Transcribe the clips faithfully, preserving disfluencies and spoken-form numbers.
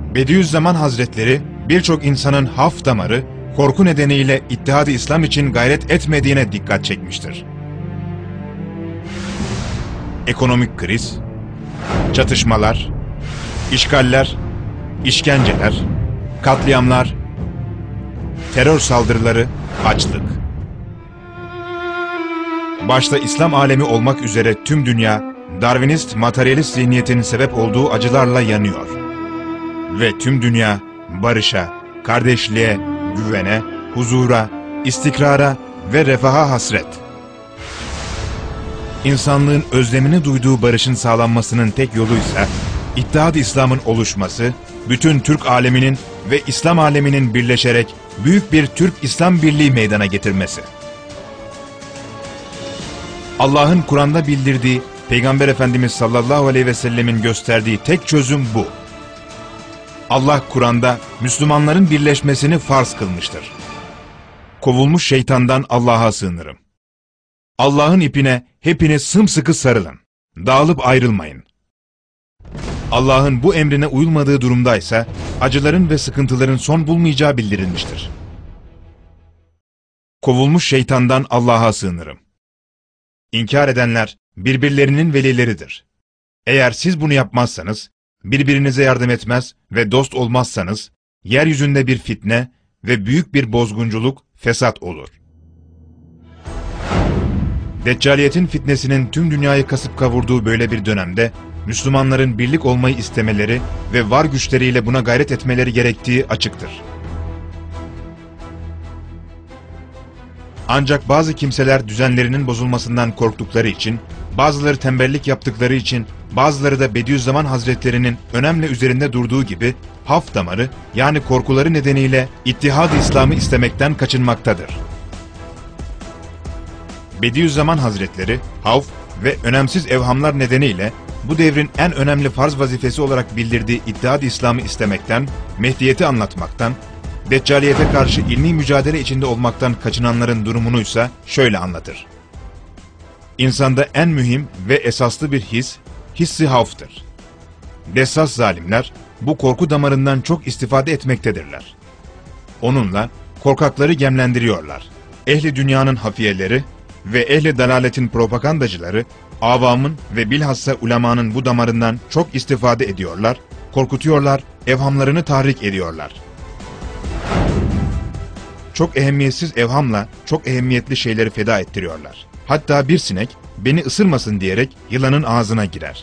Bediüzzaman Hazretleri birçok insanın haf damarı, korku nedeniyle İttihad-ı İslam için gayret etmediğine dikkat çekmiştir. Ekonomik kriz, çatışmalar, işgaller, işkenceler, katliamlar, terör saldırıları, açlık. Başta İslam alemi olmak üzere tüm dünya, Darwinist materyalist zihniyetin sebep olduğu acılarla yanıyor. Ve tüm dünya, barışa, kardeşliğe, güvene, huzura, istikrara ve refaha hasret. İnsanlığın özlemini duyduğu barışın sağlanmasının tek yoluysa, İttihad-ı İslam'ın oluşması, bütün Türk aleminin ve İslam aleminin birleşerek büyük bir Türk-İslam birliği meydana getirmesi. Allah'ın Kur'an'da bildirdiği, Peygamber Efendimiz sallallahu aleyhi ve sellemin gösterdiği tek çözüm bu. Allah Kur'an'da Müslümanların birleşmesini farz kılmıştır. Kovulmuş şeytandan Allah'a sığınırım. Allah'ın ipine hepiniz sımsıkı sarılın. Dağılıp ayrılmayın. Allah'ın bu emrine uyulmadığı durumdaysa acıların ve sıkıntıların son bulmayacağı bildirilmiştir. Kovulmuş şeytandan Allah'a sığınırım. İnkar edenler birbirlerinin velileridir. Eğer siz bunu yapmazsanız, birbirinize yardım etmez ve dost olmazsanız, yeryüzünde bir fitne ve büyük bir bozgunculuk, fesat olur. Deccaliyetin fitnesinin tüm dünyayı kasıp kavurduğu böyle bir dönemde, Müslümanların birlik olmayı istemeleri ve var güçleriyle buna gayret etmeleri gerektiği açıktır. Ancak bazı kimseler düzenlerinin bozulmasından korktukları için, bazıları tembellik yaptıkları için, bazıları da Bediüzzaman Hazretleri'nin önemli üzerinde durduğu gibi haf damarı yani korkuları nedeniyle İttihad-ı İslam'ı istemekten kaçınmaktadır. Bediüzzaman Hazretleri, havf ve önemsiz evhamlar nedeniyle bu devrin en önemli farz vazifesi olarak bildirdiği İttihad-ı İslam'ı istemekten, Mehdiyeti anlatmaktan, Deccaliyete karşı ilmi mücadele içinde olmaktan kaçınanların durumunuysa şöyle anlatır. İnsanda en mühim ve esaslı bir his, hissi havftır. Dessas zalimler bu korku damarından çok istifade etmektedirler. Onunla korkakları gemlendiriyorlar. Ehli dünyanın hafiyeleri ve ehli dalaletin propagandacıları, avamın ve bilhassa ulemanın bu damarından çok istifade ediyorlar, korkutuyorlar, evhamlarını tahrik ediyorlar. Çok ehemmiyetsiz evhamla çok ehemmiyetli şeyleri feda ettiriyorlar. Hatta bir sinek beni ısırmasın diyerek yılanın ağzına girer.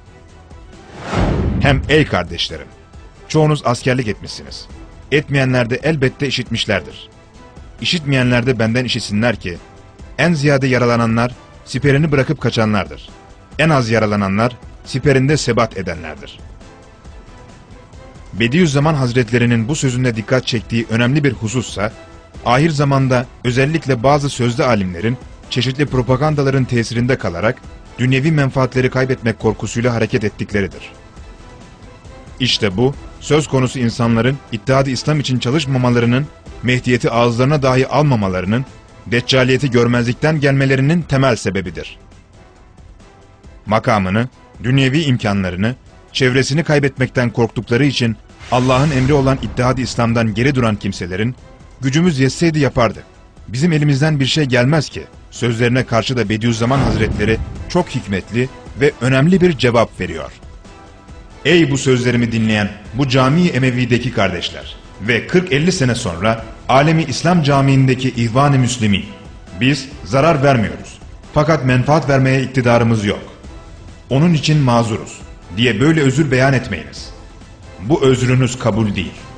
Hem ey kardeşlerim, çoğunuz askerlik etmişsiniz. Etmeyenler de elbette işitmişlerdir. İşitmeyenler de benden işitsinler ki, en ziyade yaralananlar siperini bırakıp kaçanlardır. En az yaralananlar siperinde sebat edenlerdir. Bediüzzaman Hazretlerinin bu sözünde dikkat çektiği önemli bir husussa, ahir zamanda özellikle bazı sözde alimlerin çeşitli propagandaların tesirinde kalarak dünyevi menfaatleri kaybetmek korkusuyla hareket ettikleridir. İşte bu, söz konusu insanların İttihad-ı İslam için çalışmamalarının, Mehdiyeti ağızlarına dahi almamalarının, Deccaliyeti görmezlikten gelmelerinin temel sebebidir. Makamını, dünyevi imkanlarını, çevresini kaybetmekten korktukları için Allah'ın emri olan İttihad-ı İslam'dan geri duran kimselerin, gücümüz yetseydi yapardık, bizim elimizden bir şey gelmez ki, sözlerine karşı da Bediüzzaman Hazretleri çok hikmetli ve önemli bir cevap veriyor. Ey bu sözlerimi dinleyen bu Cami-i Emevi'deki kardeşler ve kırk elli sene sonra Alemi İslam Camii'ndeki İhvan-ı Müslümin, biz zarar vermiyoruz fakat menfaat vermeye iktidarımız yok. Onun için mazuruz diye böyle özür beyan etmeyiniz. Bu özrünüz kabul değil.